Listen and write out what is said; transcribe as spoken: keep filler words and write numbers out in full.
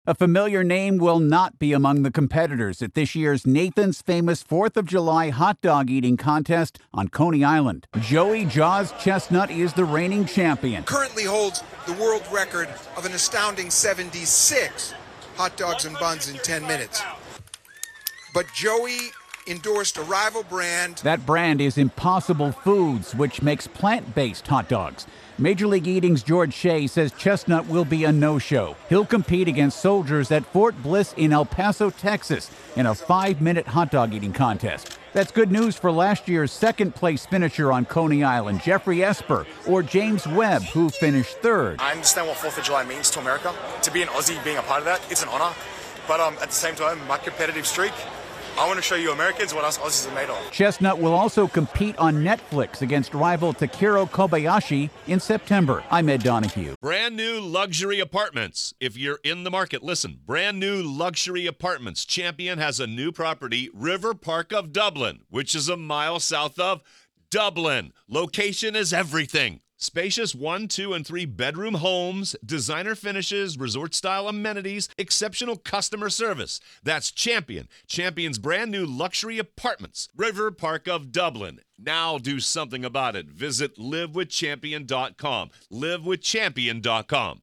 A familiar name will not be among the competitors at this year's Nathan's Famous fourth of July hot dog eating contest on Coney Island. Joey Jaws Chestnut is the reigning champion. Currently holds the world record of an astounding seventy-six hot dogs and buns in ten minutes. But Joey endorsed a rival brand. That brand is Impossible Foods, which makes plant-based hot dogs. Major League Eating's George Shea says Chestnut will be a no-show. He'll compete against soldiers at Fort Bliss in El Paso, Texas, in a five-minute hot dog eating contest. That's good news for last year's second-place finisher on Coney Island, Jeffrey Esper, or James Webb, who finished third. I understand what fourth of July means to America. To be an Aussie being a part of that, it's an honor. But um, at the same time, my competitive streak, I want to show you Americans what us Aussies are made of. Chestnut will also compete on Netflix against rival Takiro Kobayashi in September. I'm Ed Donahue. Brand new luxury apartments. If you're in the market, listen. Brand new luxury apartments. Champion has a new property, River Park of Dublin, which is a mile south of Dublin. Location is everything. Spacious one, two, and three bedroom homes, designer finishes, resort-style amenities, exceptional customer service. That's Champion. Champion's brand new luxury apartments. River Park of Dublin. Now do something about it. Visit live with champion dot com. live with champion dot com.